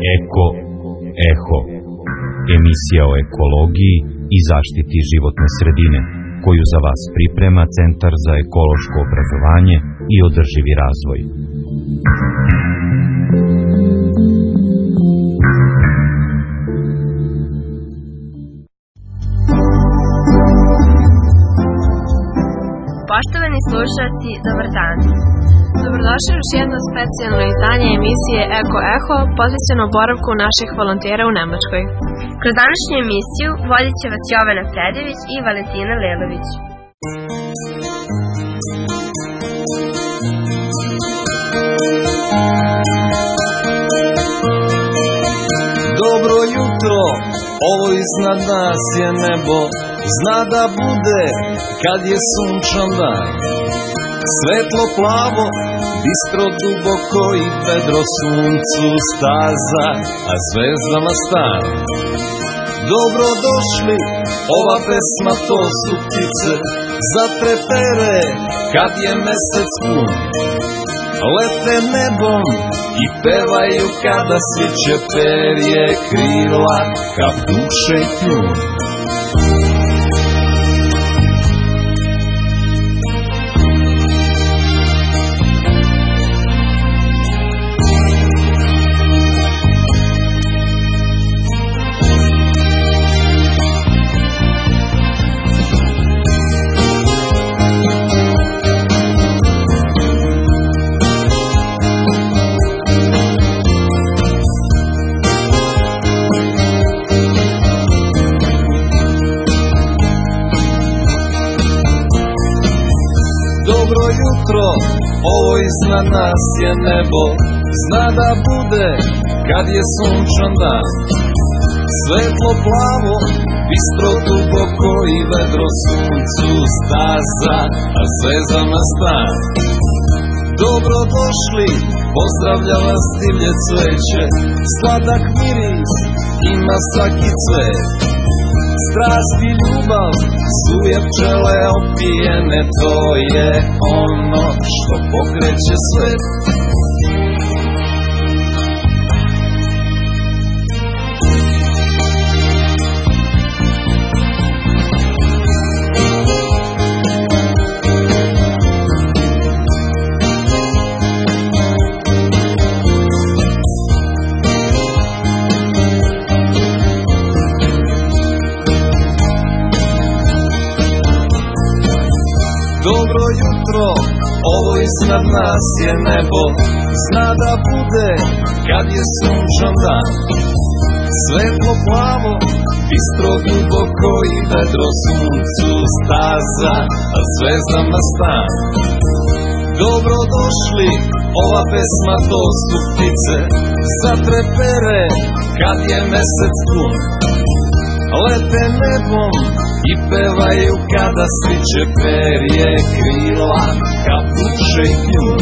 Eko Eho, emisija o ekologiji i zaštiti životne sredine, koju za vas priprema Centar za ekološko obrazovanje i održivi razvoj. Poštovani slušalci, dobar dan. Dobrodošli u još jedno specijalno izdanje emisije Eko Eho posvećeno boravku naših volontera u Nemačkoj. Kroz današnju emisiju vodit će vas Jovana Predević i Valentina Lelović. Dobro jutro, ovo iznad nas je nebo, zna da bude kad je sunčan dan. Svetlo plavo, bistro duboko i vedro, suncu staza, a zvezdama stan. Dobro došli, ova pesma to su ptice, zatrepere kad je mesec pun. Lete nebom i pevaju kada sviće perje krila, kao duše i tjun. Dobro jutro, ovo iznad nas je nebo, zna da bude kad je sunčan dan. Svetlo plavo, bistro duboko i vedro, suncu staza, a zvezdama stan. Dobro došli, pozdravlja vas divlje cveće, sladak miris ima svaki cvet. Strast i ljubav su je pčele opijene, to je ono što pokreće svet. Dobro jutro, ovo iznad nas je nebo, zna da bude kad je sunčan dan. Svetlo plavo, bistro duboko i vedro, suncu staza, a zvezdama stan. Dobro došli, ova pesma to su ptice, zatrepere kad je mesec pun. Lete nebom i pevaju kada sviće perje krila, kao duše i tjun.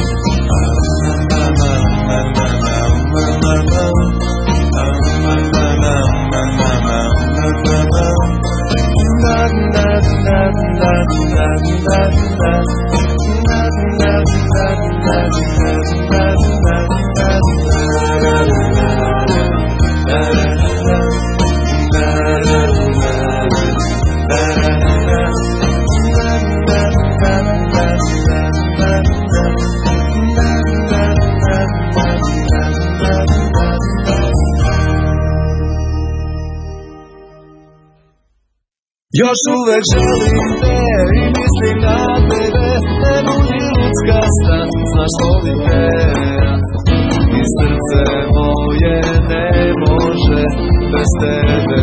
Još uvek želim te i mislim na tebe, ne budi ljudska stan, znaš volim te. I srce moje ne može bez tebe.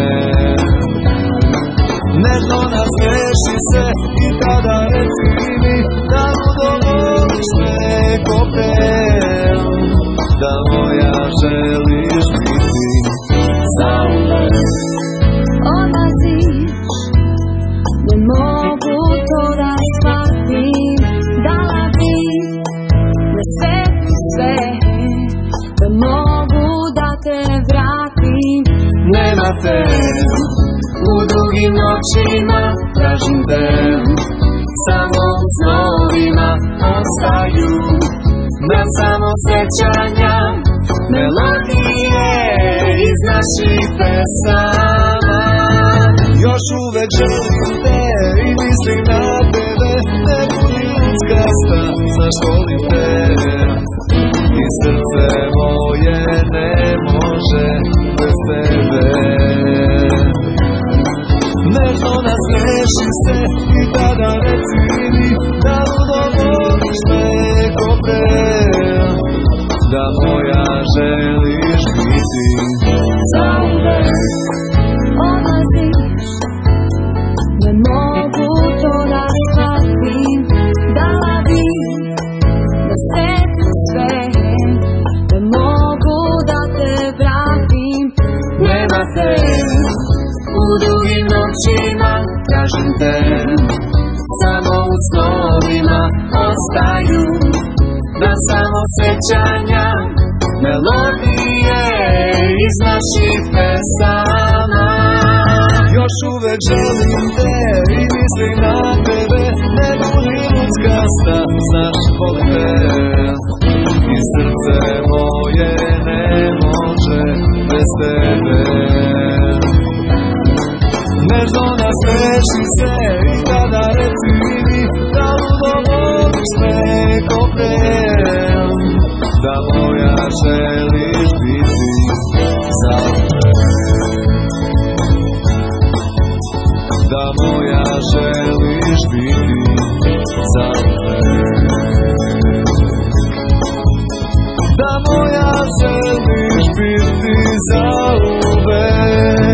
Nežno nasmeši se i tada reci mi da ludo voliš me ko pre, da moja želiš biti zauvek. Ne mogu to da shvatim, dala bi na svetu sve, da mogu da te vratim. Nema te, u drugim noćima tražim te, samo u snovima ostaju nam samo sećanja, melodije naših pesama. Još uvek želim te i mislim na tebe, ne budi ljudska sta, znaš volim te. I srce moje ne može bez tebe. Nežno nasmeši se i tada reci mi da ludo voliš me ko pre, da moja želiš biti zauvek. Odlaziš, ne mogu to da shvatim, dala bi na svetu sve, ne mogu da te vratim. Nema te u drugim noćima, tražim te, samo u snovima ostaju, da samo sećanja, melodije iz naših pesama. Još uvek želim te i mislim na tebe, ne budi ljudska sta, znaš volim te. I srce moje ne može bez tebe. Nežno nasmeši se i tada reci mi da ludo voliš me ko pre, da moja želiš biti zauvek. Da moja želiš biti zauvek. Da moja želiš biti zauvek.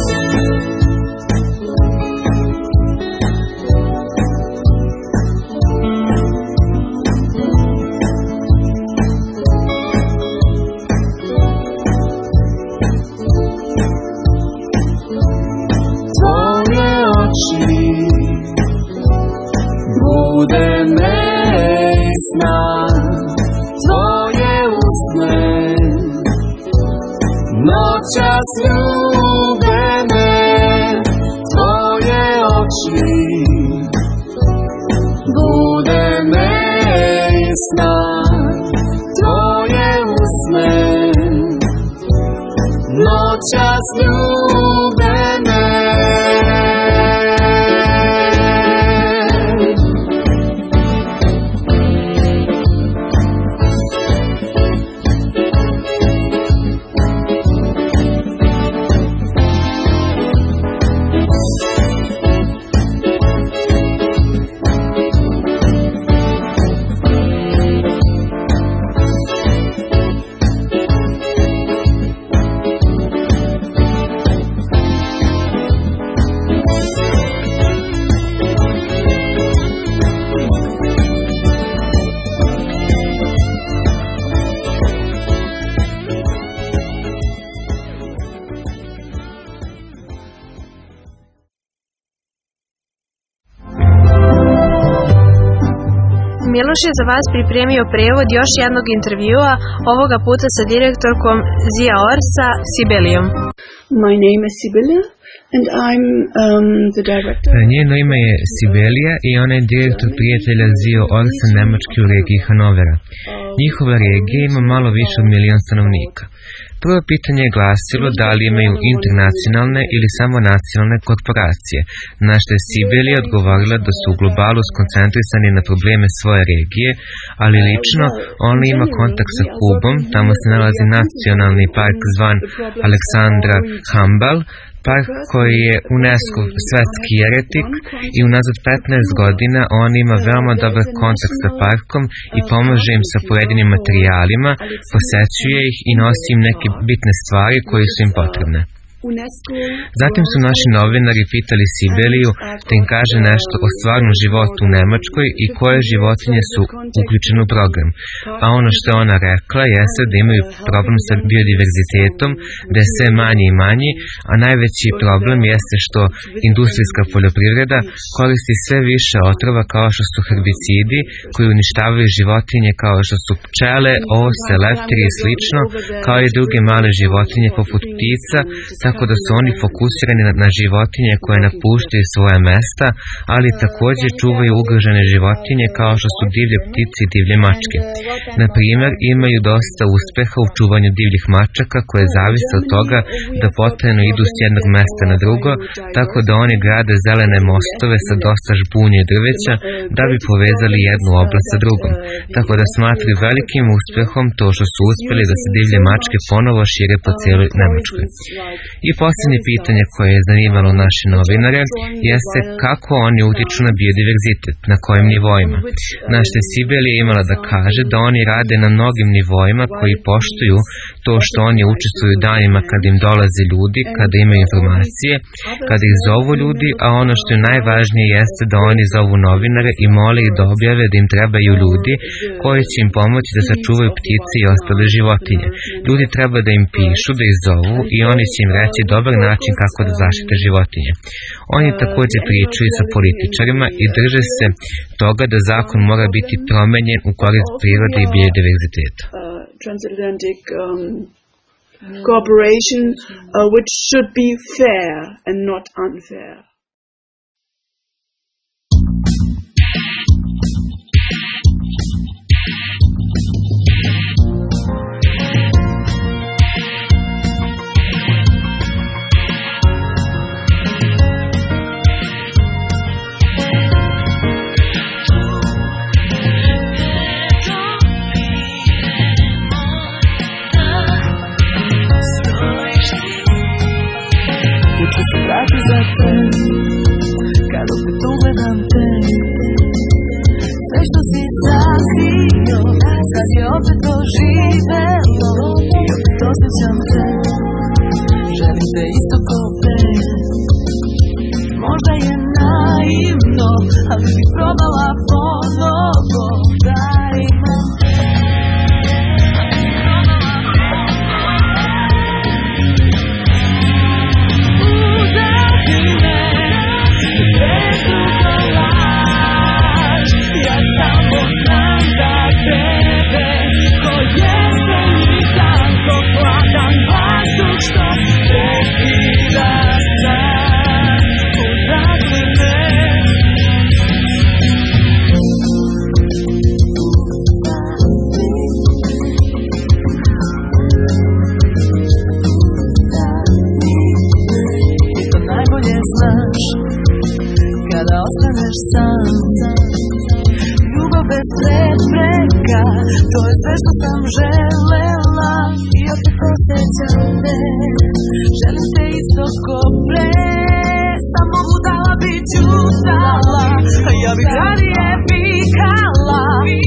Bude me i sna, tvoje usne, noćas ljubene, tvoje oči. Bude me i sna, tvoje usne, noćas ljubene. Miloš je za vas pripremio prevod još jednog intervjua, ovoga puta sa direktorkom Zia Orsa, Sibelijom. My name is Sibylle and I'm the director. Njeno ime je Sibelija i ona je direktor prijatelja Zio Orsa Nemačke u regiji Hanovera. Njihova regija ima malo više od 1 milion stanovnika. Prvo pitanje je glasilo da li imaju internacionalne ili samo nacionalne korporacije, na što je Sibelija odgovorila da su u globalu skoncentrisani na probleme svoje regije, ali lično ona ima kontakt sa Kubom, tamo se nalazi nacionalni park zvan Aleksandra Hambal, park koji je UNESCO svetski jeretik i unazad 15 godina on ima veoma dobar kontakt sa parkom i pomaže im sa pojedinim materijalima, posećuje ih i nosi im neke bitne stvari koje su im potrebne. Zatim su naši novinari pitali Sibeliju da im kaže nešto o stvarnom životu u Nemačkoj i koje životinje su uključene u program. A ono što je ona rekla jeste da imaju problem sa biodiverzitetom, da je sve manji i manji, a najveći problem jeste što industrijska poljoprivreda koristi sve više otrova kao što su herbicidi koji uništavaju životinje kao što su pčele, ose, leptiri i slično, kao i druge male životinje poput ptica, tako da su oni fokusirani na životinje koje napuštaju svoja mesta, ali također čuvaju ugrožene životinje kao što su divlje ptice i divlje mačke. Na primjer, imaju dosta uspeha u čuvanju divljih mačaka koje zavise od toga da potajno idu s jednog mesta na drugo, tako da oni grade zelene mostove sa dosta žbunja i drveća da bi povezali jednu oblast sa drugom. Tako da smatraju velikim uspehom to što su uspjeli da se divlje mačke ponovo šire po cijeloj Nemačkoj. I posljednje pitanje koje je zanimalo naše novinare jeste kako oni utiču na biodiverzitet, na kojim nivoima. Naša Sibel je imala da kaže da oni rade na mnogim nivoima koji poštuju to što oni učestvuju danima kad im dolaze ljudi, kada imaju informacije, kada ih zovu ljudi, a ono što je najvažnije jeste da oni zovu novinare i mole ih da objave da im trebaju ljudi koji će im pomoći da sačuvaju ptice i ostale životinje. Ljudi treba da im pišu, da ih zovu i oni će im reći dobar način kako da zaštite životinje. Oni također pričaju sa političarima i drže se toga da zakon mora biti promenjen u korist prirode i biodiverziteta. Transatlantic cooperation which should be fair and not unfair. Kada opet ugledam te, sve što si zasio, sad je opet oživelo i opet osjećam te, želim te isto kao pre. Možda je naivno, ali bih probala ponovo da imam te. Kada ostaneš sam, ljubav bez prepreka, to je sve što sam želela i opet osjećam te, želim te isto ko pre, samo budala bi čutala, a ja bih radije vikala.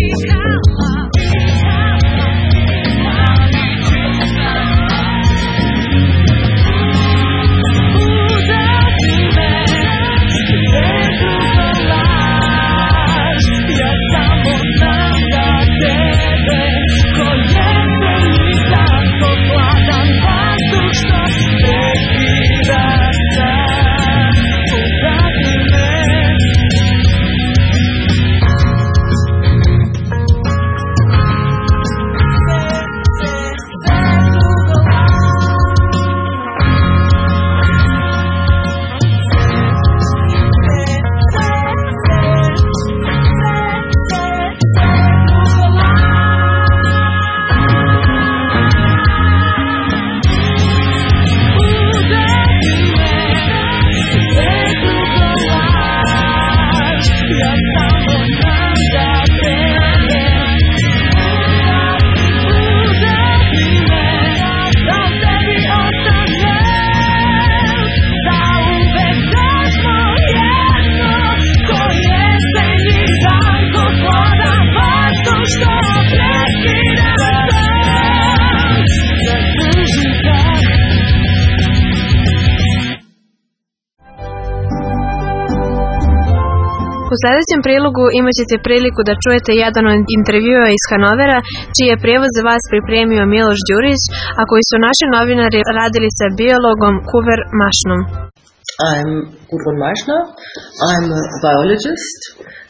U sljedećem prilogu imat ćete priliku da čujete jedan od intervjua iz Hanovera, čiji je prijevod za vas pripremio Miloš Đurić, a koji su naši novinari radili sa biologom Kuver Mašnom. I'm Gudrun Meischner. I'm a biologist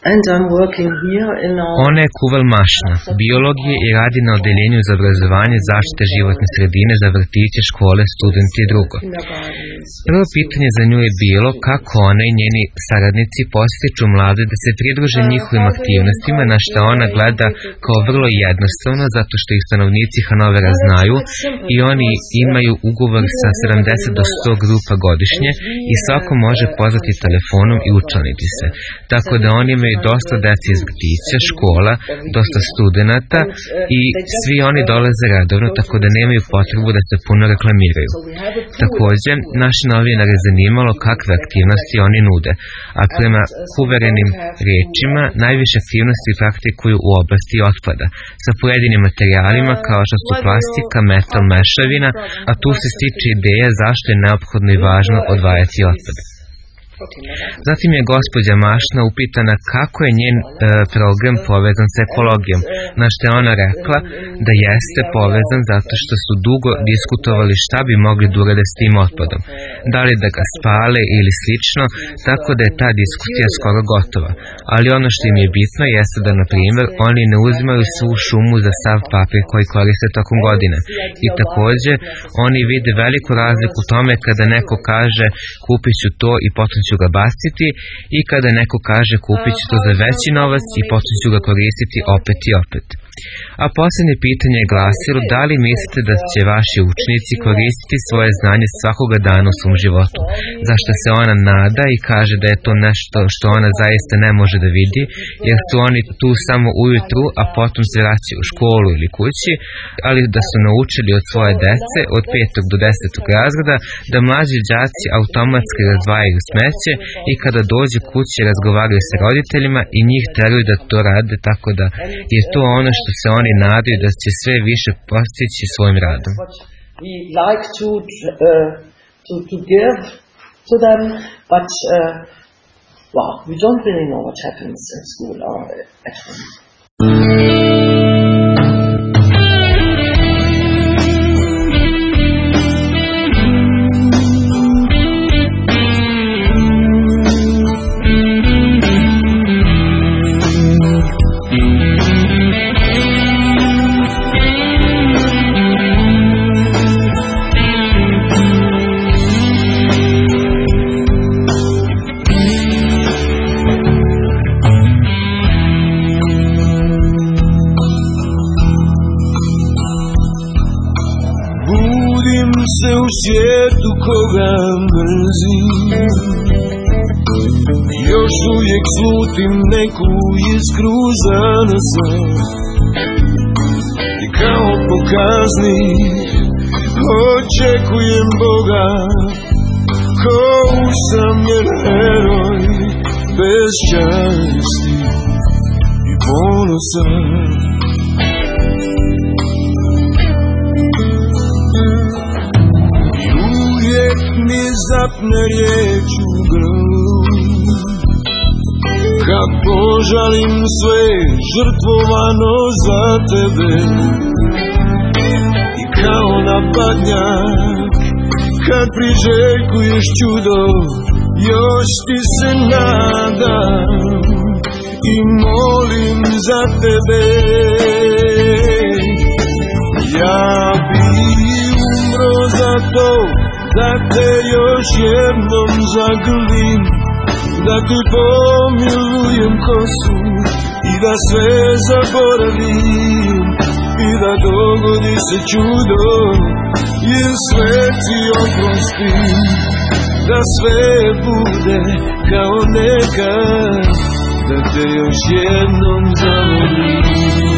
Ona je Kuvel Mašna, biolog je i radi na odeljenju za obrazovanje zaštite životne sredine za vrtiće, škole, studenti i drugo. Prvo pitanje za nju je bilo kako ona i njeni saradnici postiču mlade da se pridruže njihovim aktivnostima, na što ona gleda kao vrlo jednostavno zato što ih stanovnici Hanovera znaju i oni imaju ugovor sa 70 do 100 grupa godišnje i svako može pozvati telefonom i učlaniti se. Tako da oni imaju dosta dece iz vrtića, škola, dosta studenata i svi oni dolaze redovno, tako da nemaju potrebu da se puno reklamiraju. Također, naši novinare zanimalo kakve aktivnosti oni nude, a prema Kuverenim riječima najviše aktivnosti praktikuju u oblasti otpada, sa pojedinim materijalima kao što su plastika, metal, mešavina, a tu se stiče ideja zašto je neophodno i važno odvajati otpad. Zatim je gospođa Mašna upitana kako je njen program povezan s ekologijom, na što je ona rekla da jeste povezan zato što su dugo diskutovali šta bi mogli da urade s tim otpadom, da li da ga spale ili slično, tako da je ta diskusija skoro gotova. Ali ono što im je bitno jeste da, na primjer, oni ne uzimaju svu šumu za sav papir koji koriste tokom godine. I također, oni vide veliku razliku u tome kada neko kaže kupit ću to i potom ću ga baciti i kada neko kaže kupit ću to za veći novac i potom ću ga koristiti opet i opet. A posljednje pitanje je glasilo da li mislite da će vaši učenici koristiti svoje znanje svakoga dana u svom životu, zašto se ona nada i kaže da je to nešto što ona zaista ne može da vidi, jer su oni tu samo ujutru, a potom se vraćaju u školu ili kući, ali da su naučili od svoje dece, od 5. do 10. razreda, da mlađi đaci automatski razdvajaju smeće i kada dođu kući razgovaraju sa roditeljima i njih teraju da to rade, tako da je to ono što se oni nadaju da će sve više postići svojim radom. We like to give to them, but we don't really know what happens in school or at home. U svijetu koga mrzim, još uvijek slutim neku iskru za nasad i kao po kazni očekujem Boga ko usamljen heroj bez časti i ponosa. Zapne riječ u grlu, kad požalim sve žrtvovano za tebe i kao napadnjak kad priželjkuješ čudo još ti se nadam i molim za tebe. Ja bi umro za to da te još jednom zagrlim, da ti pomilujem kosu i da sve zaboravim i da dogodi se čudo i sve ti oprostim, da sve bude kao nekad, da te još jednom zavolim.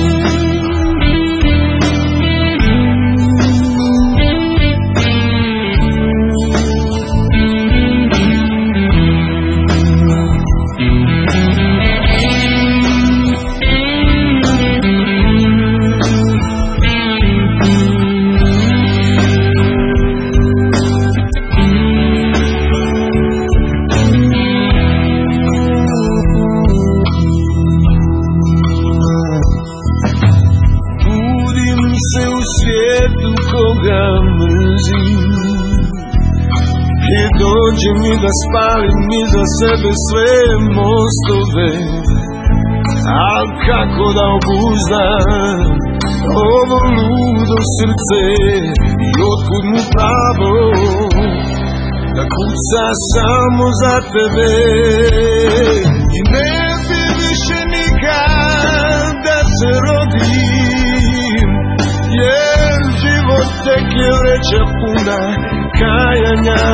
Dođe mi da spalim iza sebe sve mostove a kako da obuzdam ovo ludo srce i otkud mu pravo da kuca samo za tebe i ne bi više nikad da se rodim jer život tek je vreća puna kajanja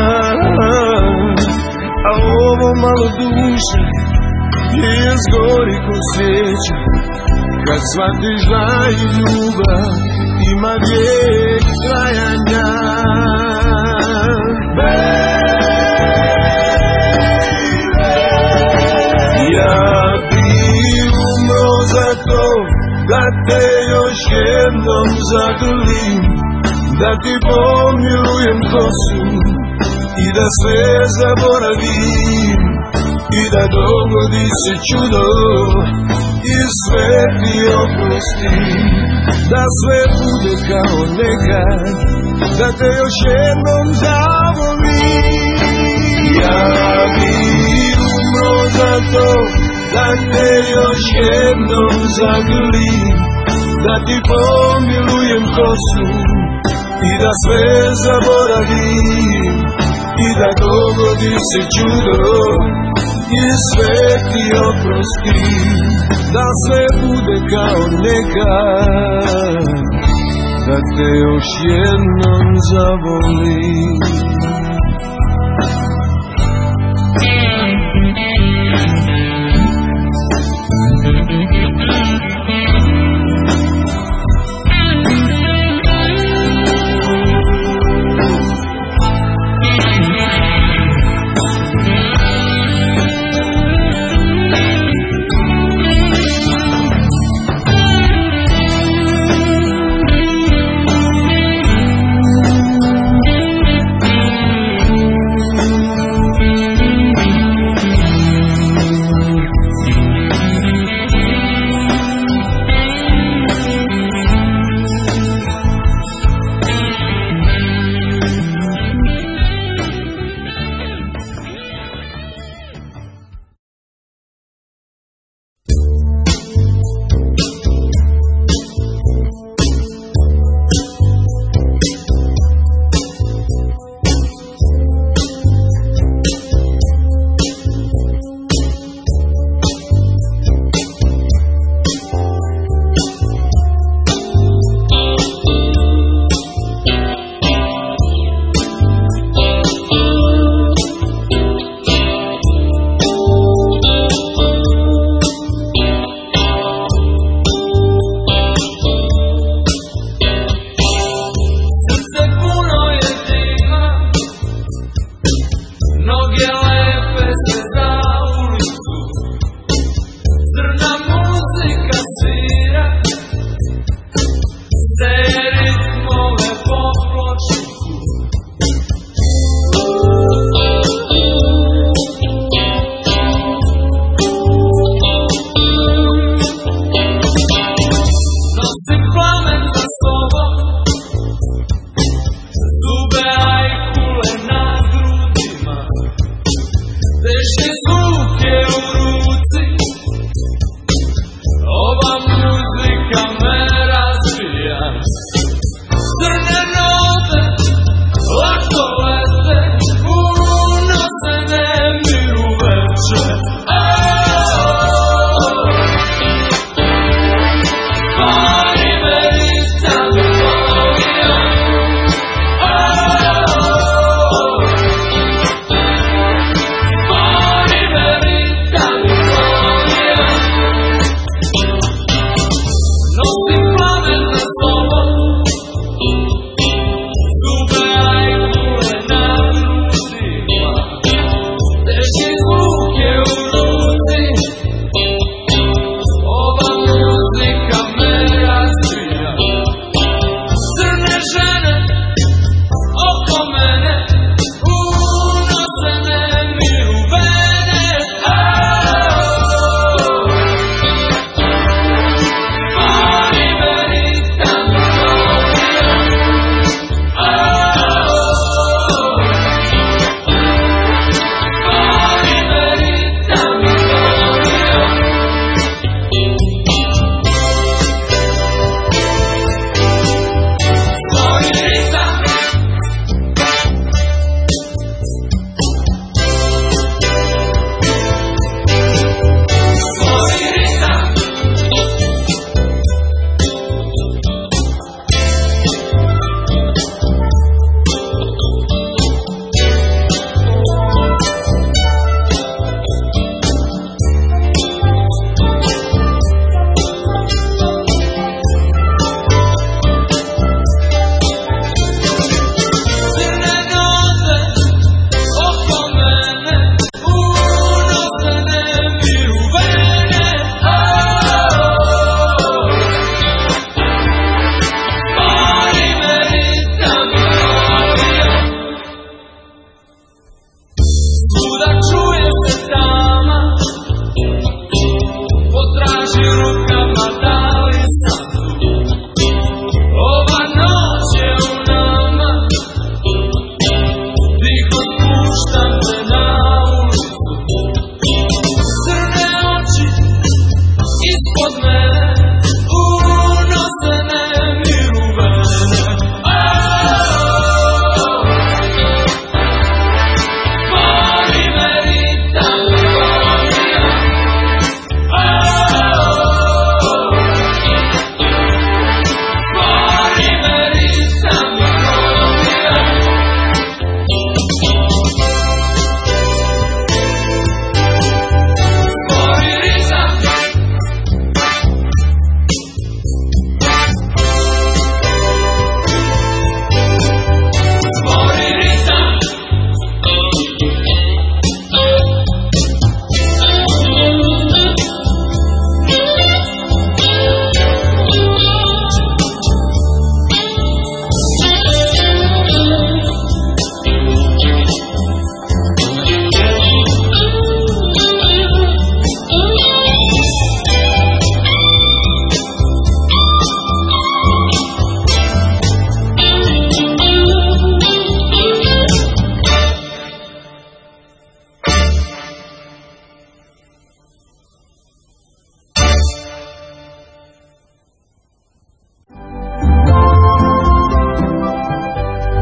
a ovo malo duše je zgori ko svijeća kad shvatiš da i ljubav ima vijek trajanja. Ja bi umro za to da te još jednom zagrlim, da ti pomilujem kosu i da sve zaboravim i da dogodi se čudo i sve ti oprostim, da sve bude kao nekad, da te još jednom zavolim. Ja bi umro za to da te još jednom zagrlim, da ti pomilujem kosu i da sve zaboravim i da dogodi se čudo i sve ti oprostim, da sve bude kao nekad, da te još jednom zavolim.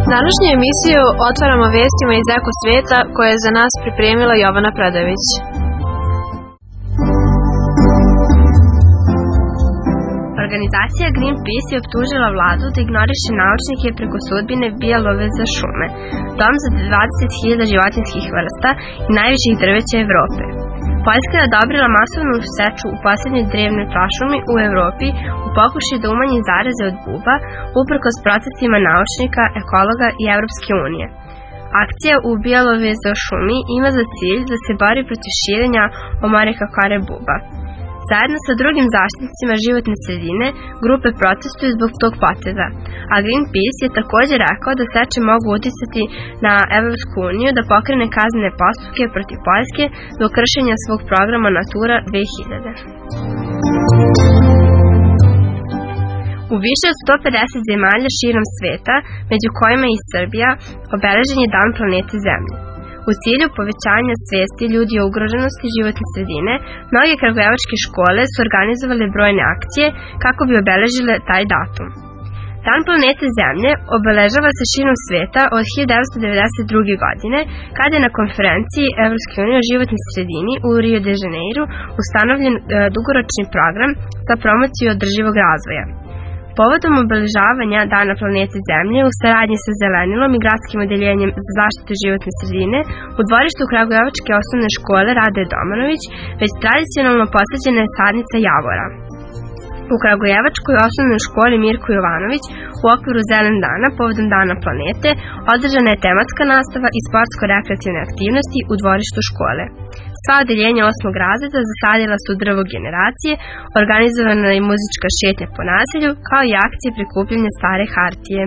Današnju emisiju otvaramo vestima iz eko sveta koje je za nas pripremila Jovana Predović. Organizacija Greenpeace je optužila vladu da ignoriše naučnike preko sudbine bijelove za šume, dom za 20.000 životinjskih vrsta i najviših drveća Evrope. Poljska je odobrila masovnu seču u poslednjoj drevnoj prašumi u Evropi u pokušaju da umanji zaraze od buba, uprkos protestima naučnika, ekologa i Evropske unije. Akcija u bijelove za šumi ima za cilj da se bori protiv širenja Omorikakare buba. Zajedno sa drugim zaštitnicima životne sredine, grupe protestuju zbog tog poteza, a Greenpeace je također rekao da seče mogu uticati na Evropsku uniju da pokrene kaznene postupke protiv Poljske zbog kršenja svog programa Natura 2000. U više od 150 zemalja širom sveta, među kojima i Srbija, obeležen je Dan planete Zemlje. U cilju povećanja svesti ljudi o ugroženosti životne sredine, mnoge kragujevačke škole su organizovale brojne akcije kako bi obeležile taj datum. Dan planete Zemlje obeležava se širom sveta od 1992. godine, kada je na konferenciji Evropske unije o životnoj sredini u Rio de Janeiro ustanovljen dugoročni program za promociju održivog razvoja. Povodom obeležavanja Dana planete Zemlje u saradnji sa Zelenilom i gradskim odeljenjem za zaštitu životne sredine u dvorištu Kragujevačke osnovne škole Rade Domanović već tradicionalno posađena je sadnica javora. U Kragujevačkoj osnovnoj školi Mirko Jovanović u okviru Zelen dana povodom Dana planete održana je tematska nastava i sportsko-rekreativne aktivnosti u dvorištu škole. Sva odeljenja 8. razreda zasadila su drvo generacije, organizovana je muzička šetnja po naselju, kao i akcije prikupljanja stare hartije.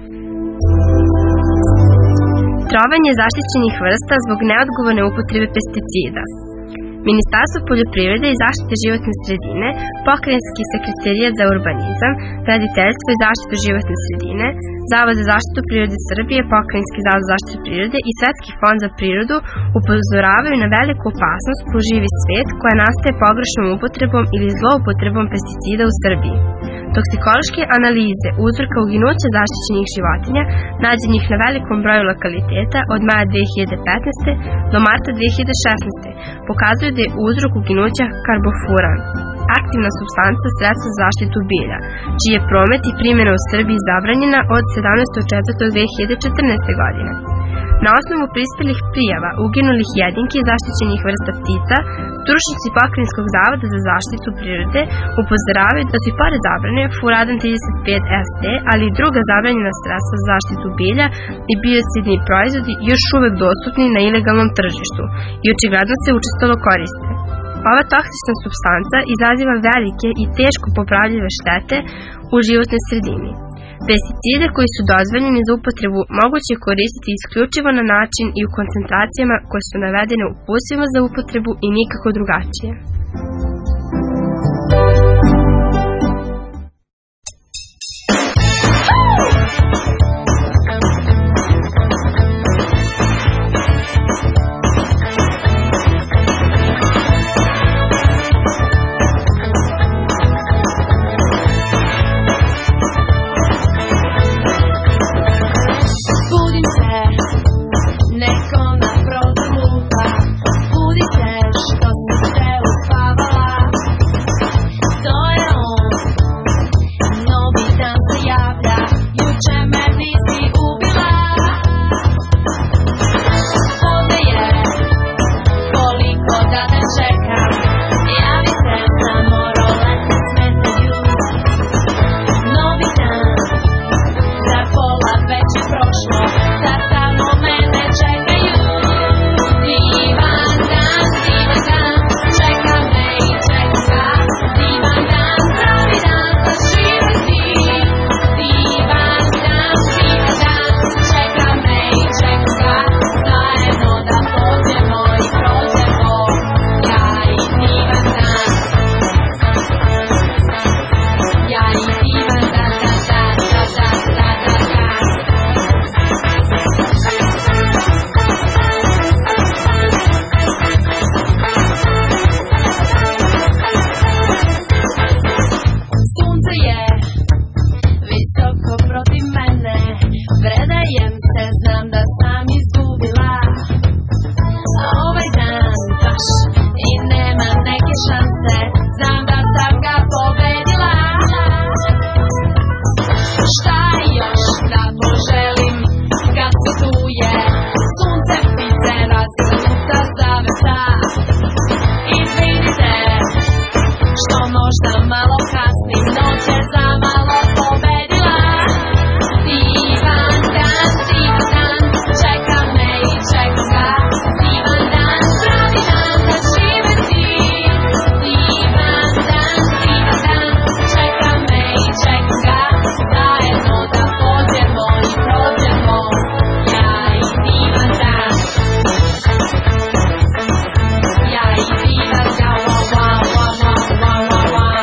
Trovanje zaštićenih vrsta zbog neodgovorne upotrebe pesticida. Ministarstvo poljoprivrede i zaštite životne sredine, Pokrajinski sekretarijat za urbanizam, graditeljstvo i zaštitu životne sredine, Zavod za zaštitu prirode Srbije, Pokrajinski zavod za zaštitu prirode i Svetski fond za prirodu upozoravaju na veliku opasnost po živi svet koja nastaje pogrešnom upotrebom ili zloupotrebom pesticida u Srbiji. Toksikološke analize uzroka uginuća zaštićenih životinja, nađenih na velikom broju lokaliteta od maja 2015. do marta 2016. pokazuju da je uzrok uginuća karbofuran, aktivna supstanca sredstva za zaštitu bilja, čiji je promet i primjena u Srbiji zabranjena od 17.4.2014. godine. Na osnovu prispelih prijava uginulih jedinki zaštićenih vrsta ptica, stručnjaci Pokrajinskog zavoda za zaštitu prirode upozoravaju da su i pored zabrane furadan 35 ST, ali i druga zabranjena sredstva za zaštitu bilja i biocidni proizvodi još uvek dostupni na ilegalnom tržištu i očigledno se učestalo koriste. Ova toksična supstanca izaziva velike i teško popravljive štete u životnoj sredini. Pesticide koji su dozvoljeni za upotrebu moguće je koristiti isključivo na način i u koncentracijama koje su navedene u uputstvima za upotrebu i nikako drugačije. Neko na brodu lupa, budi se što si se uspao. znam da sam izgubila ovaj dan baš i nema neke šanse, znam da sam ga pobedila. Šta još da poželim kad se tu je sunce, ptice, raskrnuta zavesa. Izvinite što možda malo kasnim, noć je za malo pobedila. Divan dan, čeka me i čeka ga. Divan dan, pravi dan da živeti. Divan dan, čeka me i čeka ga. Zajedno da pođemo i prođemo, ja i divan dan. Ja i divan dan, wow, wow, wow, wow, wow, wow.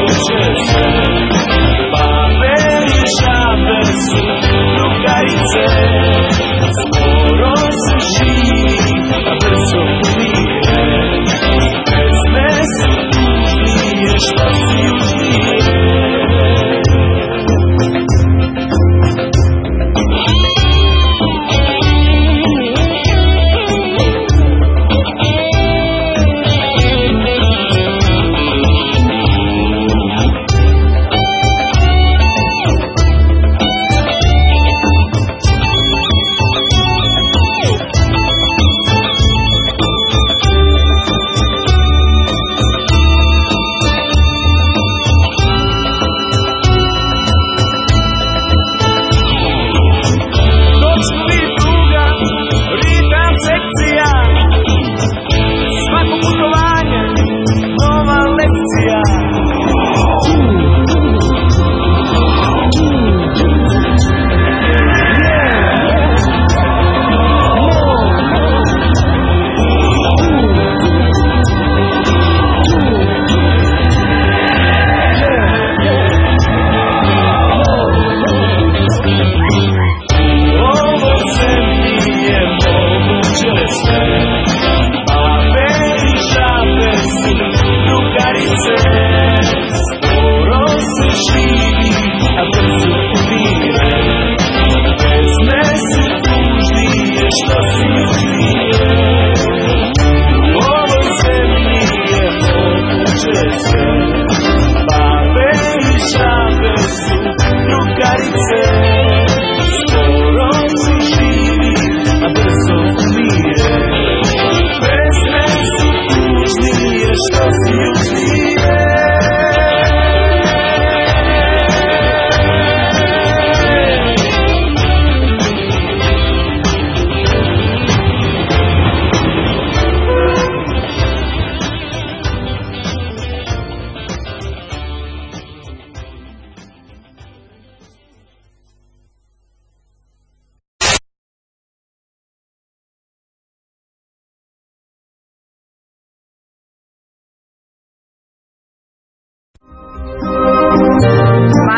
Drugarice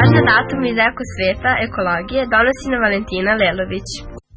Važne datume iz eko sveta, ekologije, donosi na Valentina Lelović.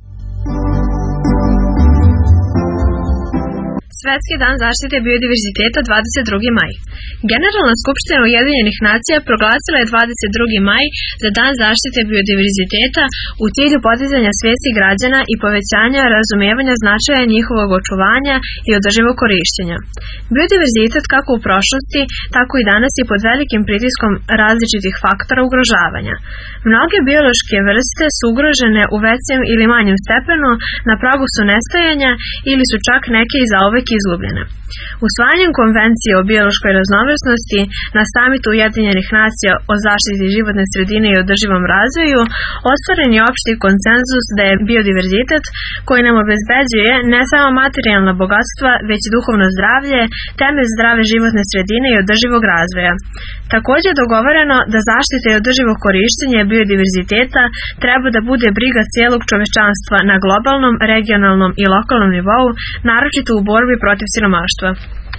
Svetski dan zaštite biodiverziteta 22. maj. Generalna skupština Ujedinjenih nacija proglasila je 22. maj za dan zaštite biodiverziteta u cilju podizanja svesti građana i povećanja razumevanja značaja njihovog očuvanja i održivog korišćenja. Biodiverzitet kako u prošlosti, tako i danas je pod velikim pritiskom različitih faktora ugrožavanja. Mnoge biološke vrste su ugrožene u većem ili manjem stepenu, na pragu su nestajanja ili su čak neke i zauvek izgubljene. Usvajanjem konvencije o biološkoj raznovrsnosti na samitu Ujedinjenih nacija o zaštiti životne sredine i održivom razvoju ostvaren je opšti konsenzus da je biodiverzitet koji nam obezbeđuje ne samo materijalna bogatstva, već i duhovno zdravlje, temelj zdrave životne sredine i održivog razvoja. Također je dogovoreno da zaštita i održivo korišćenje biodiverziteta treba da bude briga cijelog čovečanstva na globalnom, regionalnom i lokalnom nivou, naročito u borbi protiv siromaštva.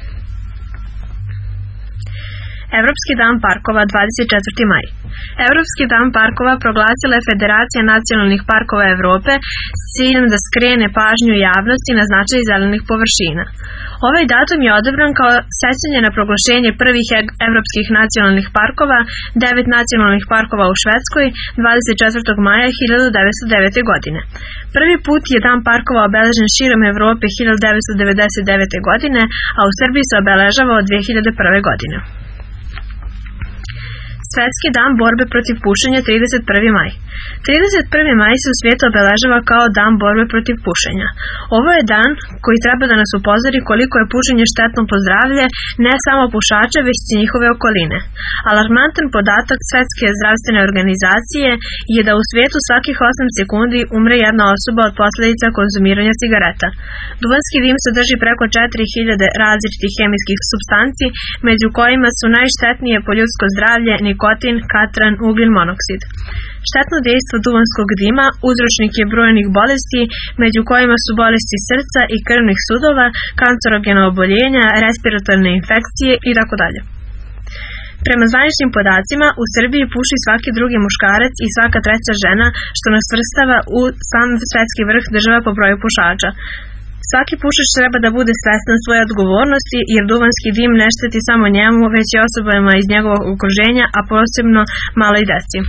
Evropski dan parkova 24. maj. Evropski dan parkova proglasila je Federacija nacionalnih parkova Evrope s ciljem da skrene pažnju javnosti na značaj zelenih površina. Ovaj datum je odabran kao sećanje na proglašenje prvih evropskih nacionalnih parkova, 9 nacionalnih parkova u Švedskoj, 24. maja 1909. godine. Prvi put je dan parkova obeležen širom Evrope 1999. godine, a u Srbiji se obeležava od 2001. godine. Svetski dan borbe protiv pušenja 31. maj. 31. maj se u svijetu obeležava kao dan borbe protiv pušenja. Ovo je dan koji treba da nas upozori koliko je pušenje štetno po zdravlje ne samo pušača, već i njihove okoline. Alarmantan podatak Svetske zdravstvene organizacije je da u svijetu svakih 8 sekundi umre jedna osoba od posljedica konzumiranja cigareta. Duvanski dim sadrži preko 4000 različitih hemijskih supstanci, među kojima su najštetnije po ljudsko zdravlje nikotin, katran, ugljen monoksid. Štetno dejstvo duvanskog dima uzročnik je brojnih bolesti, među kojima su bolesti srca i krvnih sudova, kancerogena oboljenja, respiratorne infekcije itd. Prema zvaničnim podacima, u Srbiji puši svaki drugi muškarac i svaka treća žena, što nas svrstava u sam svetski vrh država po broju pušača. Svaki pušač treba da bude svestan svoje odgovornosti, jer duvanski dim ne šteti samo njemu, već i osobama iz njegovog okruženja, a posebno maloj deci.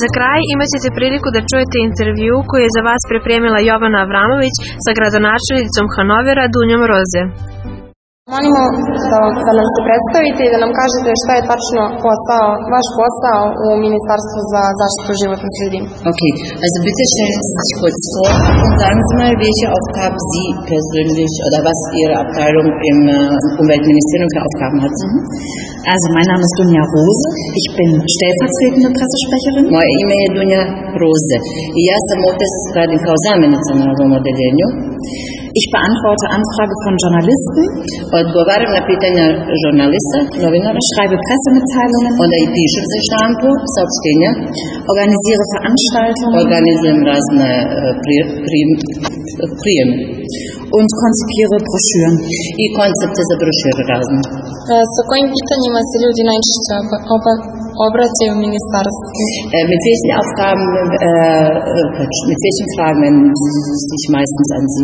Za kraj imat ćete priliku da čujete intervju koji je za vas pripremila Jovana Avramović sa gradonačelnicom Hanovera Dunjom Roze. Molimo da nam se predstavite i da nam kažete šta je tačno vaš posao u Ministarstvu za zaštitu životne sredine. Okay, also bitte stellen Sie sich kurz vor und sagen Sie mal, welche Aufgaben Sie persönlich oder was Ihre Abteilung im Umweltministerium für Aufgaben hat. Also mein Name ist Dunja Rose, ich bin stellvertretende Pressesprecherin. Moje ime je Dunja Rose i ja sam ovdje radim kao zamjenica na ovom odeljenju. Ich beantworte Anfrage von Journalisten, odgovaram na pitanja žurnalista, novinara, schreibe Pressemitteilungen, onda i pišem za štampu, saopštenja, organisiere Veranstaltungen, organizujem razne prijeme und konzipiere Broschüren i koncepte za brošure razne. Sa kojim pitanjima se ljudi najčešće obraćaju u ministarstvu? Mit welchen Aufgaben, mit welchen Fragen wenden Sie sich meistens an Sie?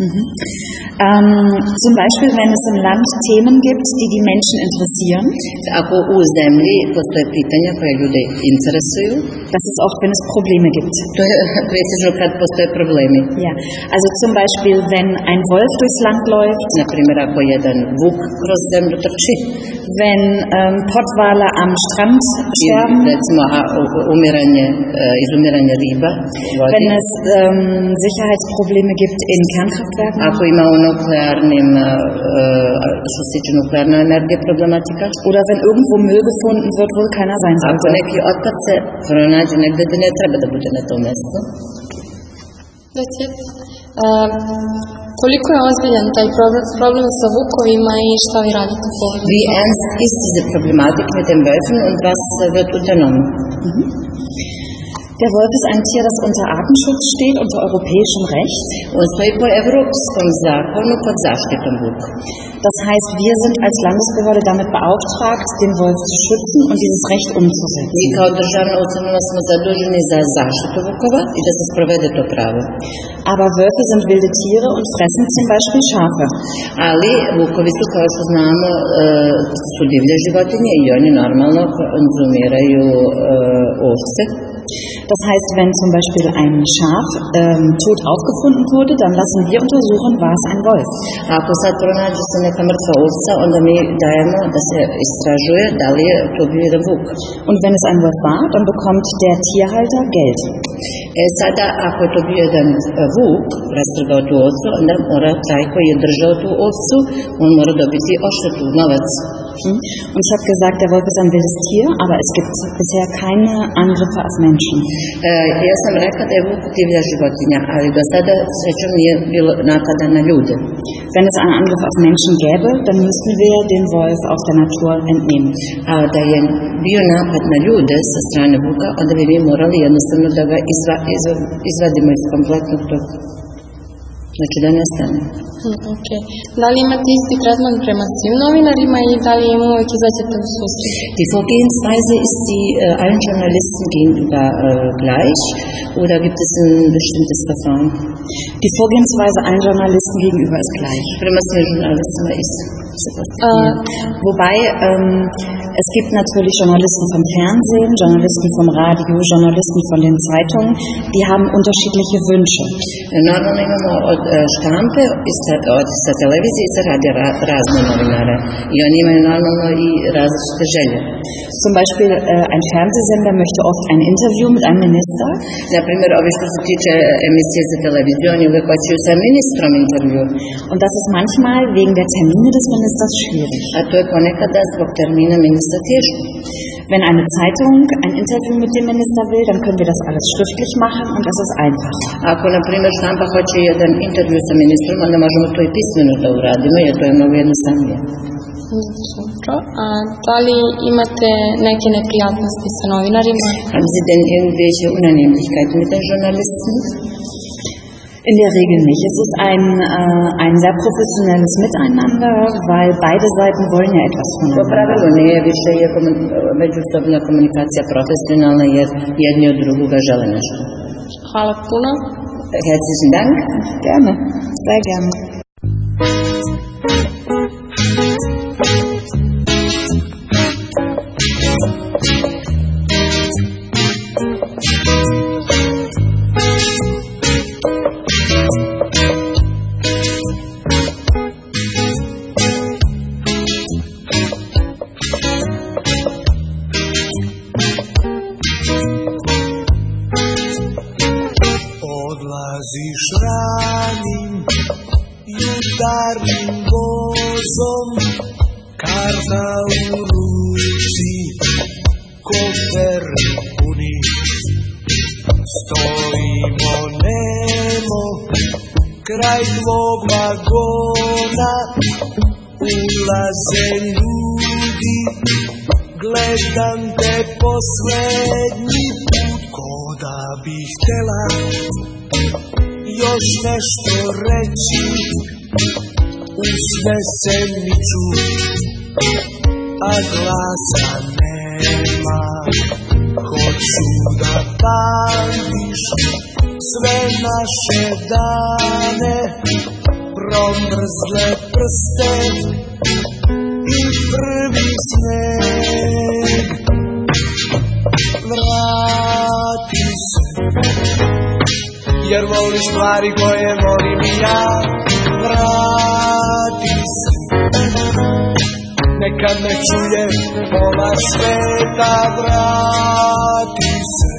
Zum Beispiel, wenn es im Land Themen gibt, die die Menschen interessieren. Ako u zemlji postoje pitanja koje ljude interesuju. Das ist oft, wenn es Probleme gibt. To je pretežno kad postoje problemi. Ja, also zum Beispiel, wenn ein Wolf durchs Land läuft. Na primjer, ako jedan vuk kroz zemlju trči. Wenn Pottwale am Strand sterben. Recimo izumiranje riba. Wenn es Sicherheitsprobleme gibt in Kernkraftwerken. Ako ima u nuklearnim, što se tiče nuklearne energije problematika. Oder wenn irgendwo Müll gefunden wird, wo keiner sein sollte. Ako neki otpad se pronađe negdje da ne treba da bude na tom mjestu. Koliko je ozbiljan taj problem sa vukovima i šta vi radite po ovome? Wie ernst ist diese Problematik mit den Wölfen und was wird unternommen? Der Wolf ist ein Tier, das unter Artenschutz steht, unter europäischem Recht. On stoji po evropskom zakonu pod zaštitom vuka. Das heißt, wir sind als Landesbehörde damit beauftragt, den Wolf zu schützen und dieses Recht umzusetzen. Mi kao državna ustanova smo zaduženi za zaštitu vukova i da se sprovede to pravo. Aber Wölfe sind wilde Tiere und fressen zum Beispiel Schafe. Ali vukovi su, kao što znamo, su divlje životinje i oni normalno konzumiraju ovce. Das heißt, wenn zum Beispiel ein Schaf tot aufgefunden wurde, dann lassen wir untersuchen, war es ein Wolf. Ako sad pronađe se neka mrtva ovca, onda mi dajemo da se istražuje da li je to bio jedan vuk. Und wenn es ein Wolf war, dann bekommt der Tierhalter Geld. Sada, ako je to bio jedan vuk, rastrgao tu ovcu, onda mora taj koji je držao tu ovcu, on mora dobiti odštetu, novac. Und ich habe gesagt, der Wolf ist ein wildes Tier, aber es gibt bisher keine Angriffe auf Menschen. Ja sam rekla da je vuk divlja životinja, ali do sada srećom nije bilo napada na ljude. Wenn es einen Angriff auf Menschen gäbe, dann müssten wir den Wolf aus der Natur entnehmen. A da je bio napad na ljude sa strane vuka, onda bi mi morali jednostavno da ga izvadimo iz kompletnog tog. Znači da ne stane. Okay. Da li imate isti tretman prema svim novinarima i da li im uvijek izađete u susret? Die Vorgehensweise ist die allen Journalisten gegenüber gleich oder gibt es ein bestimmtes Verfahren? Die Vorgehensweise allen Journalisten gegenüber ist gleich. Prema svim žurnalistima isto. Wobei es gibt natürlich Journalisten vom Fernsehen, Journalisten vom Radio, Journalisten von den Zeitungen, die haben unterschiedliche Wünsche. Normalno imamo od štampe, od sa televizije i sa radija razne novinare i oni imaju normalno i različite želje. Zum Beispiel ein Fernsehsender möchte oft ein Interview mit einem Minister. Na primjer, ovi što se tiče emisije za televiziju, oni uvijek hoću sa ministrom intervju. Und das ist manchmal wegen der Termine des Ministers schwierig. A to je ponekada zbog termina ministra teško. Wenn eine Zeitung ein Interview mit dem Minister will, dann können wir das alles schriftlich machen und das ist einfach. Ako, na primjer, štampa hoće jedan intervju sa ministrom, onda možemo to i pismeno da uradimo, jer to je mnogo jednostavnije. A da li imate neke neprijatnosti sa novinarima? Haben Sie denn irgendwelche Unannehmlichkeiten mit den Journalisten? In der Regel nicht. Es ist ein sehr professionelles Miteinander, weil beide Seiten wollen ja etwas voneinander. Po pravilu nije, više je međusobna komunikacija profesionalna jer jedni od drugoga žele nešto. Hvala puno. Herzlichen Dank. Gerne. Sehr gerne. karta u ruci, koferi puni. Stojimo nemo kraj tvog vagona, ulaze ljudi, gledam te poslednji put, ko da bi htela još nešto reći, usne se miču, a glasa nema. Hoću da pamtiš sve naše dane, promrzle prste i prvi sneg. Vrati se, jer voliš stvari koje volim i ja. Vrati se, neka me čuje pola sveta. Vrati se,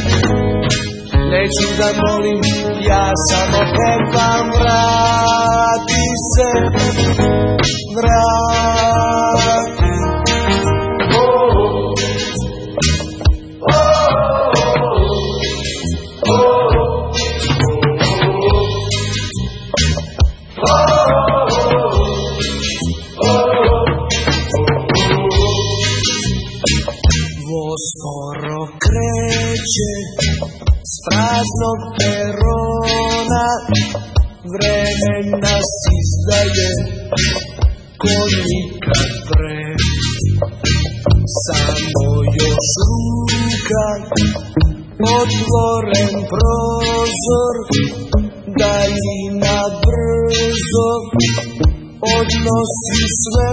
neću da molim, ja samo pevam. Vrati se, vrati. Sporo kreće s praznog perona, vreme nas izdaje ko nikad pre. Samo još ruka, otvoren prozor, daljina brzo odnosi sve.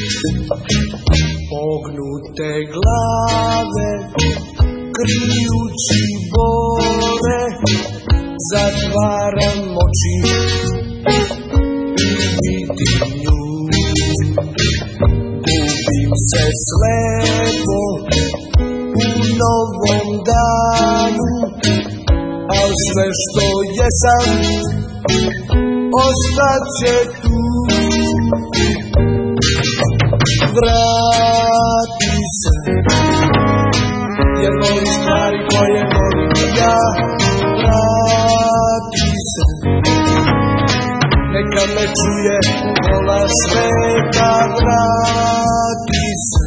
Pognute glave, krijući bore, zatvaram oči i vidim nju. Gubim se slepo u novom danu, al sve što jesam ostaće tu. Vrati se, jer voliš stvari koje volim i ja. Vrati se, neka me čuje pola sveta. Vrati se,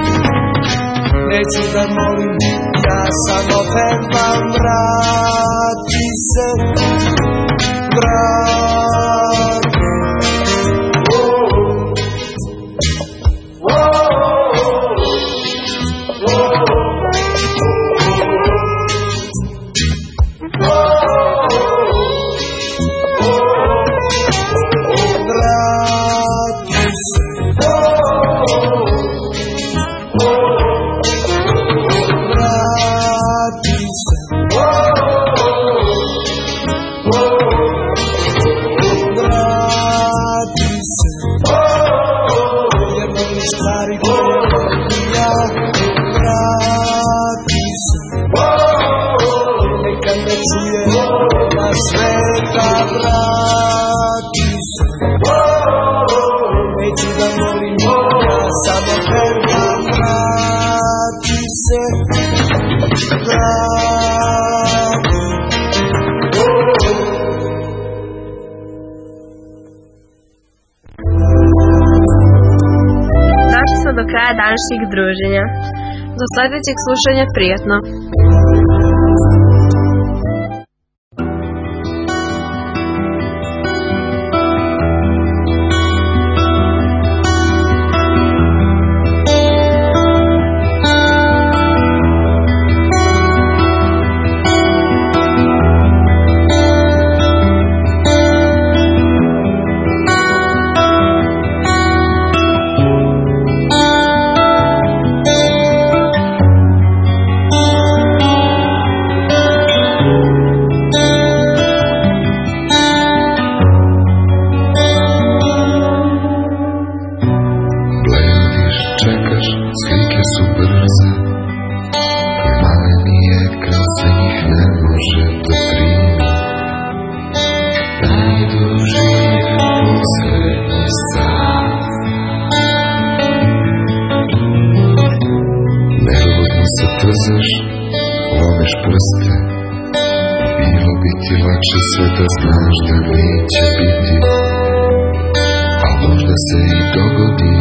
neću da molim, ja samo pevam. Vrati se, vrati. Do kraja današnjeg druženja. Do sledećeg slušanja, prijatno. pokazeš, lomiš prste. Bilo bi ti lakše sve da znaš da neće biti, a možda se i dogodi.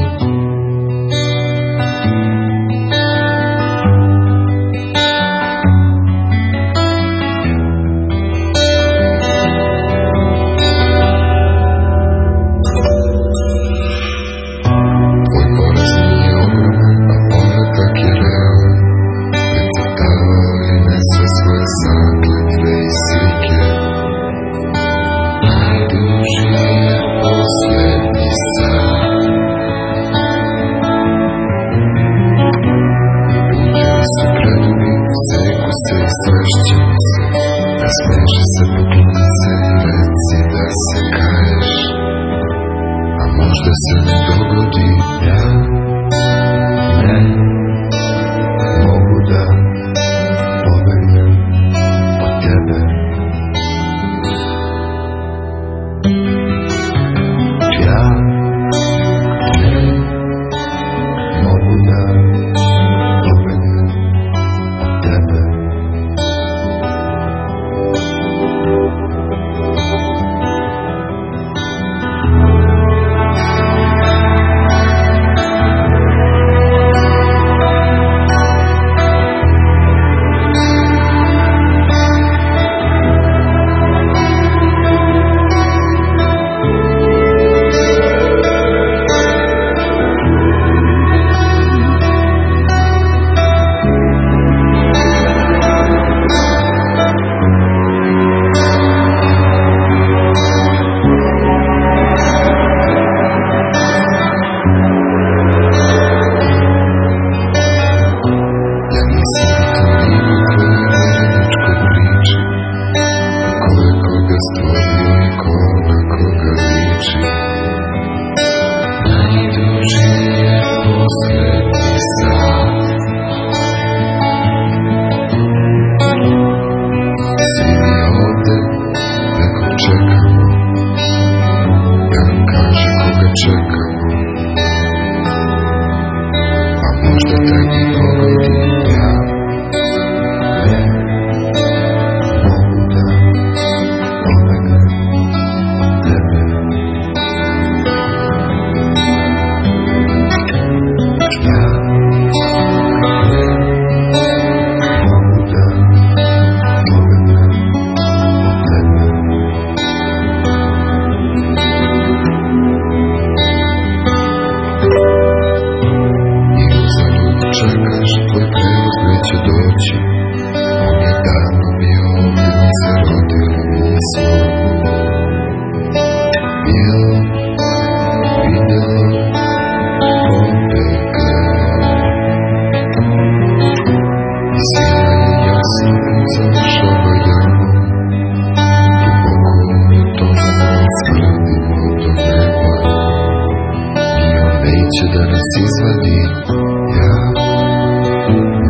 Neće da nas izvadi, ja